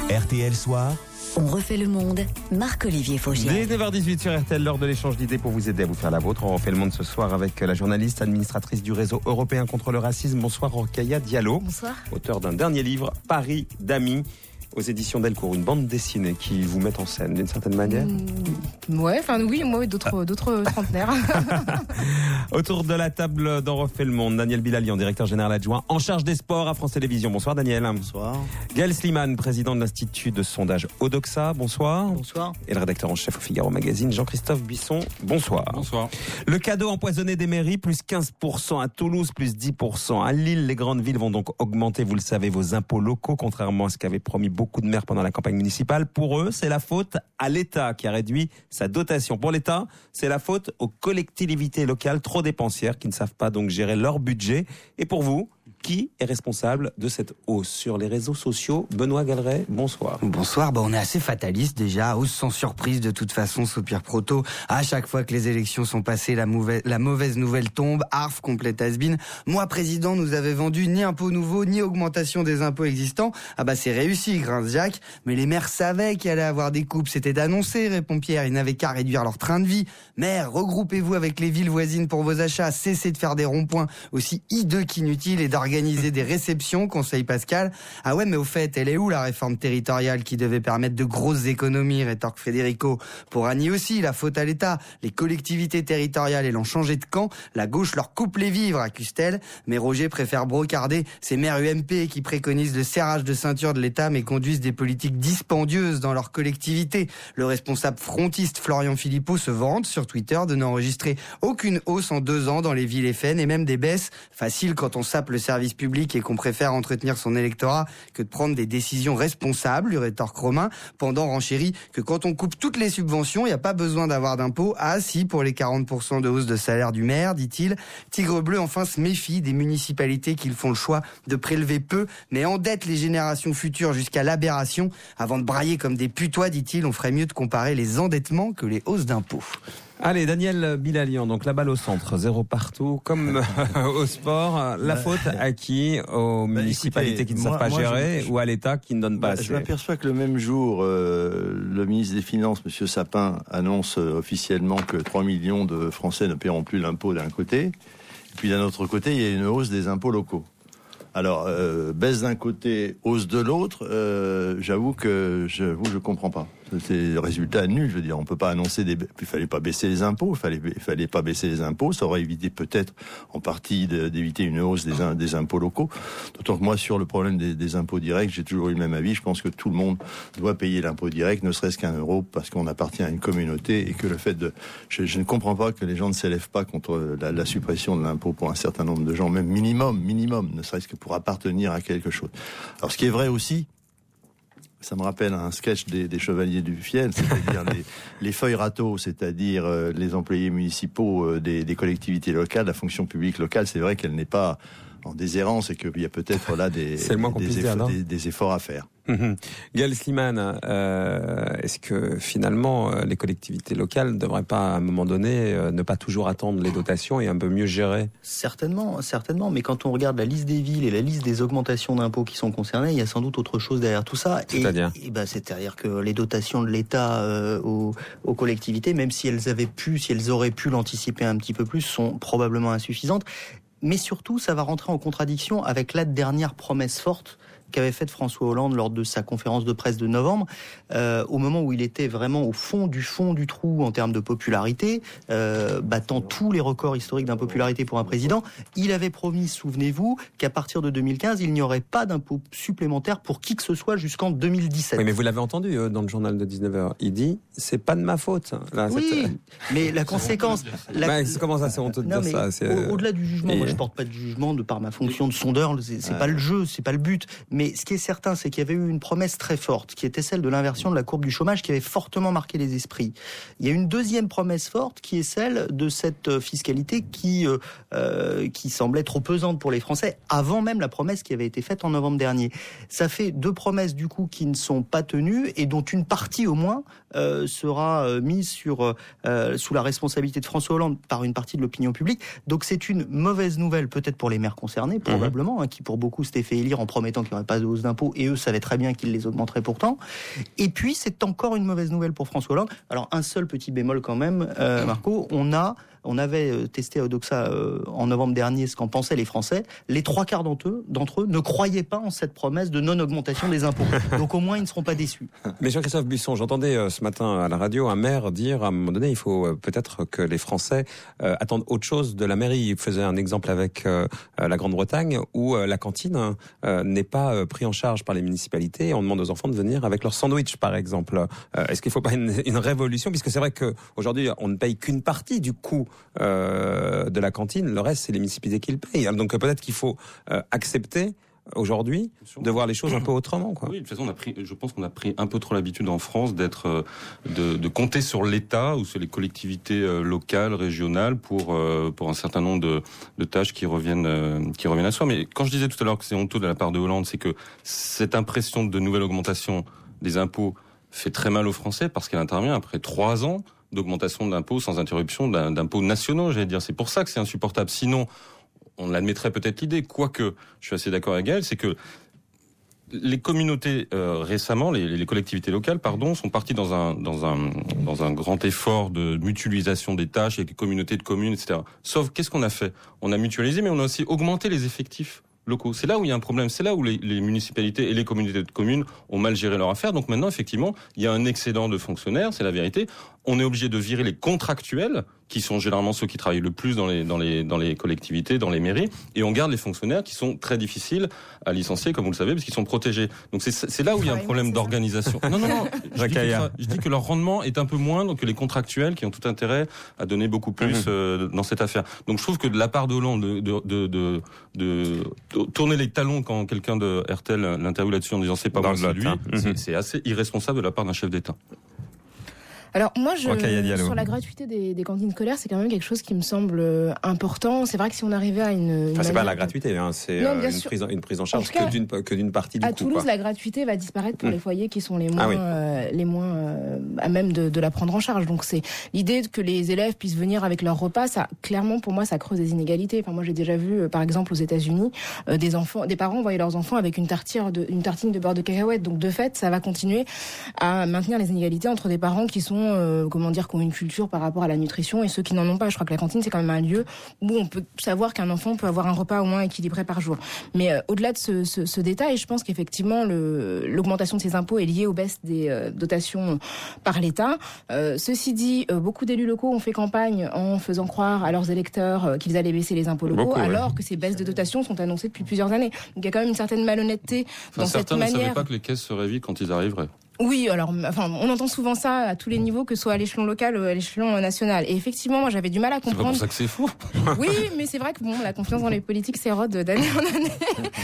RTL Soir. On refait le monde. Marc-Olivier Fogiel. Dès 9h18 sur RTL, l'heure de l'échange d'idées pour vous aider à vous faire la vôtre. On refait le monde ce soir avec la journaliste administratrice du réseau européen contre le racisme. Bonsoir Rokhaya Diallo. Bonsoir. Auteur d'un dernier livre, Paris d'amis, aux éditions Delcourt, une bande dessinée qui vous met en scène d'une certaine manière. Ouais, enfin oui, moi et d'autres trentenaires. Autour de la table d'On refait le monde, Daniel Bilalian, directeur général adjoint en charge des sports à France Télévisions. Bonsoir Daniel. Bonsoir. Gaël Sliman, président de l'Institut de sondage Odoxa. Bonsoir. Bonsoir. Et le rédacteur en chef au Figaro Magazine, Jean-Christophe Buisson. Bonsoir. Bonsoir. Le cadeau empoisonné des mairies, plus 15%. À Toulouse, plus 10%. À Lille, les grandes villes vont donc augmenter, vous le savez, vos impôts locaux, contrairement à ce qu'avaient promis beaucoup de maires pendant la campagne municipale. Pour eux, c'est la faute à l'État qui a réduit sa dotation. Pour l'État, c'est la faute aux collectivités locales trop dépensières qui ne savent pas donc gérer leur budget. Et pour vous, qui est responsable de cette hausse sur les réseaux sociaux? Benoît Galeret, bonsoir. Bonsoir, on est assez fataliste déjà, hausse sans surprise de toute façon, soupir proto. À chaque fois que les élections sont passées, la mauvaise nouvelle tombe, arf, complète has-been. Moi, président, nous avait vendu ni impôts nouveaux, ni augmentation des impôts existants. C'est réussi, grince Jacques. Mais les maires savaient qu'il allait avoir des coupes, c'était d'annoncer, répond Pierre. Ils n'avaient qu'à réduire leur train de vie. Maires, regroupez-vous avec les villes voisines pour vos achats, cessez de faire des ronds-points aussi hideux qu'inutiles et d'organiser des réceptions, conseille Pascal. Ah ouais, mais au fait, elle est où la réforme territoriale qui devait permettre de grosses économies, rétorque Federico. Pour Annie aussi, la faute à l'État. Les collectivités territoriales ayant changé de camp, la gauche leur coupe les vivres, accuse-t-elle. Mais Roger préfère brocarder ces maires UMP qui préconisent le serrage de ceinture de l'État mais conduisent des politiques dispendieuses dans leur collectivité. Le responsable frontiste Florian Philippot se vante sur Twitter de n'enregistrer aucune hausse en 2 ans dans les villes FN et même des baisses. Facile quand on sape le service public et qu'on préfère entretenir son électorat que de prendre des décisions responsables, lui rétorque Romain, pendant renchérit que quand on coupe toutes les subventions, il n'y a pas besoin d'avoir d'impôts. Ah si, pour les 40% de hausse de salaire du maire, dit-il. Tigre Bleu enfin se méfie des municipalités qui font le choix de prélever peu, mais endettent les générations futures jusqu'à l'aberration. Avant de brailler comme des putois, dit-il, on ferait mieux de comparer les endettements que les hausses d'impôts. Allez, Daniel Bilalian, donc la balle au centre, 0 partout, comme au sport. La faute à qui? Aux municipalités qui ne savent pas gérer ou à l'État qui ne donne pas assez? Je m'aperçois que le même jour, le ministre des Finances, M. Sapin, annonce officiellement que 3 millions de Français ne paieront plus l'impôt d'un côté. Et puis d'un autre côté, il y a une hausse des impôts locaux. Alors, baisse d'un côté, hausse de l'autre, j'avoue que je comprends pas. C'est le résultat nul, je veux dire. On peut pas annoncer il fallait pas baisser les impôts, il fallait pas baisser les impôts. Ça aurait évité peut-être, en partie, d'éviter une hausse des impôts locaux. D'autant que moi, sur le problème des impôts directs, j'ai toujours eu le même avis. Je pense que tout le monde doit payer l'impôt direct, ne serait-ce qu'1 euro, parce qu'on appartient à une communauté et que le fait je ne comprends pas que les gens ne s'élèvent pas contre la suppression de l'impôt pour un certain nombre de gens, même minimum, ne serait-ce que pour appartenir à quelque chose. Alors, ce qui est vrai aussi, ça me rappelle un sketch des Chevaliers du Fiel, c'est-à-dire les feuilles râteaux, c'est-à-dire les employés municipaux des collectivités locales, la fonction publique locale, c'est vrai qu'elle n'est pas en déshérence et qu'il y a peut-être là des efforts à faire. Gaël Sliman, est-ce que finalement les collectivités locales ne devraient pas à un moment donné ne pas toujours attendre les dotations et un peu mieux gérer? Certainement, mais quand on regarde la liste des villes et la liste des augmentations d'impôts qui sont concernées, il y a sans doute autre chose derrière tout ça. C'est-à-dire que les dotations de l'État aux collectivités, même si elles auraient pu l'anticiper un petit peu plus, sont probablement insuffisantes. Mais surtout, ça va rentrer en contradiction avec la dernière promesse forte qu'avait faite François Hollande lors de sa conférence de presse de novembre, au moment où il était vraiment au fond du trou en termes de popularité, battant tous les records historiques d'impopularité pour un président. Il avait promis, souvenez-vous, qu'à partir de 2015, il n'y aurait pas d'impôt supplémentaire pour qui que ce soit jusqu'un 2017. Oui, mais vous l'avez entendu dans le journal de 19h. Il dit, c'est pas de ma faute. Là, oui, mais la conséquence... Comment ça, c'est honteux de dire ça? Au-delà du jugement, moi je porte pas de jugement de par ma fonction de sondeur, c'est pas le jeu, c'est pas le but. Mais ce qui est certain, c'est qu'il y avait eu une promesse très forte, qui était celle de l'inversion de la courbe du chômage, qui avait fortement marqué les esprits. Il y a une deuxième promesse forte, qui est celle de cette fiscalité qui semblait trop pesante pour les Français, avant même la promesse qui avait été faite en novembre dernier. Ça fait 2 promesses, du coup, qui ne sont pas tenues, et dont une partie, au moins, sera mise sous la responsabilité de François Hollande par une partie de l'opinion publique. Donc c'est une mauvaise nouvelle, peut-être pour les maires concernés, probablement, qui pour beaucoup s'étaient fait élire en promettant qu'il n'y aurait pas de hausse d'impôts, et eux savaient très bien qu'ils les augmenteraient pourtant. Et puis, c'est encore une mauvaise nouvelle pour François Hollande. Alors, un seul petit bémol quand même, Marco, on avait testé à Odoxa en novembre dernier ce qu'en pensaient les Français. Les 3/4 d'entre eux ne croyaient pas en cette promesse de non-augmentation des impôts. Donc au moins, ils ne seront pas déçus. Mais Jean-Christophe Buisson, j'entendais ce matin à la radio un maire dire à un moment donné, il faut peut-être que les Français attendent autre chose de la mairie. Il faisait un exemple avec la Grande-Bretagne où la cantine n'est pas prise en charge par les municipalités. On demande aux enfants de venir avec leur sandwich, par exemple. Est-ce qu'il ne faut pas une révolution ? Puisque c'est vrai qu'aujourd'hui, on ne paye qu'une partie du coût de la cantine, le reste c'est les municipalités qui le payent. Donc peut-être qu'il faut accepter aujourd'hui de voir les choses un peu autrement, quoi. Oui, de toute façon, je pense qu'on a pris un peu trop l'habitude en France de compter sur l'État ou sur les collectivités locales, régionales pour un certain nombre de tâches qui reviennent à soi. Mais quand je disais tout à l'heure que c'est honteux de la part de Hollande, c'est que cette impression de nouvelle augmentation des impôts fait très mal aux Français parce qu'elle intervient après 3 ans d'augmentation d'impôts sans interruption d'impôts nationaux, j'allais dire. C'est pour ça que c'est insupportable. Sinon, on admettrait peut-être l'idée, quoique je suis assez d'accord avec elle, c'est que les communautés récemment, les collectivités locales, sont parties dans un grand effort de mutualisation des tâches avec les communautés de communes, etc. Sauf qu'est-ce qu'on a fait ? On a mutualisé, mais on a aussi augmenté les effectifs locaux. C'est là où il y a un problème. C'est là où les municipalités et les communautés de communes ont mal géré leur affaire. Donc maintenant, effectivement, il y a un excédent de fonctionnaires, c'est la vérité. On est obligé de virer les contractuels, qui sont généralement ceux qui travaillent le plus dans les collectivités, dans les mairies, et on garde les fonctionnaires qui sont très difficiles à licencier, comme vous le savez, parce qu'ils sont protégés. Donc c'est là où il y a un problème d'organisation. Non. Je dis que leur rendement est un peu moindre que les contractuels qui ont tout intérêt à donner beaucoup plus dans cette affaire. Donc je trouve que de la part de Hollande de tourner les talons quand quelqu'un de RTL l'interviewe là-dessus en disant c'est pas moi, c'est lui, c'est assez irresponsable de la part d'un chef d'État. Alors moi, sur la gratuité des cantines scolaires, c'est quand même quelque chose qui me semble important. C'est vrai que si on arrivait à c'est pas la gratuité, c'est une prise en charge que d'une partie du coût. À Toulouse, la gratuité va disparaître pour les foyers qui sont les moins à même de la prendre en charge. Donc c'est l'idée que les élèves puissent venir avec leur repas. Ça, clairement, pour moi, ça creuse des inégalités. Enfin, moi, j'ai déjà vu, par exemple, aux États-Unis, des parents envoyer leurs enfants avec une tartine de beurre de cacahuète. Donc de fait, ça va continuer à maintenir les inégalités entre des parents qui sont qui ont une culture par rapport à la nutrition et ceux qui n'en ont pas. Je crois que la cantine, c'est quand même un lieu où on peut savoir qu'un enfant peut avoir un repas au moins équilibré par jour. Mais au-delà de ce détail, je pense qu'effectivement, l'augmentation de ces impôts est liée aux baisses des dotations par l'État. Ceci dit, beaucoup d'élus locaux ont fait campagne en faisant croire à leurs électeurs qu'ils allaient baisser les impôts locaux, alors que ces baisses de dotations sont annoncées depuis plusieurs années. Donc il y a quand même une certaine malhonnêteté dans cette manière. Certains ne savaient pas que les caisses seraient vides quand ils arriveraient. Oui, alors, on entend souvent ça à tous les niveaux, que ce soit à l'échelon local ou à l'échelon national. Et effectivement, moi, j'avais du mal à comprendre. C'est pas pour ça que c'est fou. Oui, mais c'est vrai que la confiance dans les politiques s'érode d'année en année.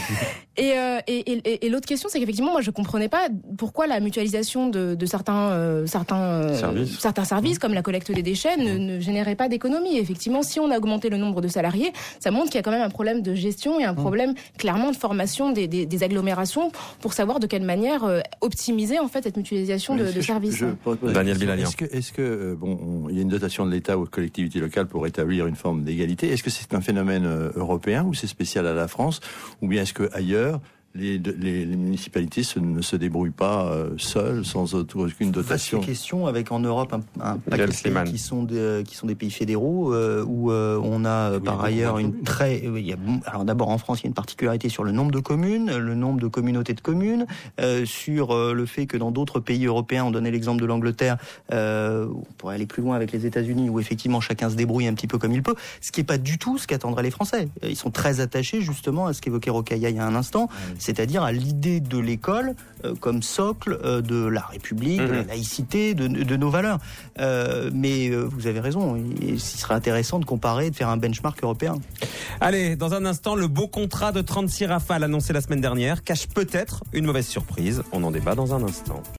Et l'autre question, c'est qu'effectivement, moi, je comprenais pas pourquoi la mutualisation de certains services, comme la collecte des déchets, ne générait pas d'économie. Effectivement, si on a augmenté le nombre de salariés, ça montre qu'il y a quand même un problème de gestion et un problème clairement de formation des agglomérations pour savoir de quelle manière optimiser en fait cette mutualisation de services. Daniel Bilalian. Est-ce que il y a une dotation de l'État aux collectivités locales pour établir une forme d'égalité. Est-ce que c'est un phénomène européen ou c'est spécial à la France, ou bien est-ce que ailleurs les municipalités ne se débrouillent pas seules, sans aucune dotation? C'est une question avec en Europe un paquet de pays qui sont des pays fédéraux où on a par ailleurs alors d'abord en France il y a une particularité sur le nombre de communes, le nombre de communautés de communes, sur le fait que dans d'autres pays européens, on donnait l'exemple de l'Angleterre, on pourrait aller plus loin avec les États-Unis où effectivement chacun se débrouille un petit peu comme il peut, ce qui est pas du tout ce qu'attendraient les Français. Ils sont très attachés justement à ce qu'évoquait Rokhaya il y a un instant. C'est-à-dire à l'idée de l'école comme socle de la République, de la laïcité, de nos valeurs. Mais vous avez raison, il serait intéressant de comparer, de faire un benchmark européen. Allez, dans un instant, le beau contrat de 36 Rafales annoncé la semaine dernière cache peut-être une mauvaise surprise. On en débat dans un instant.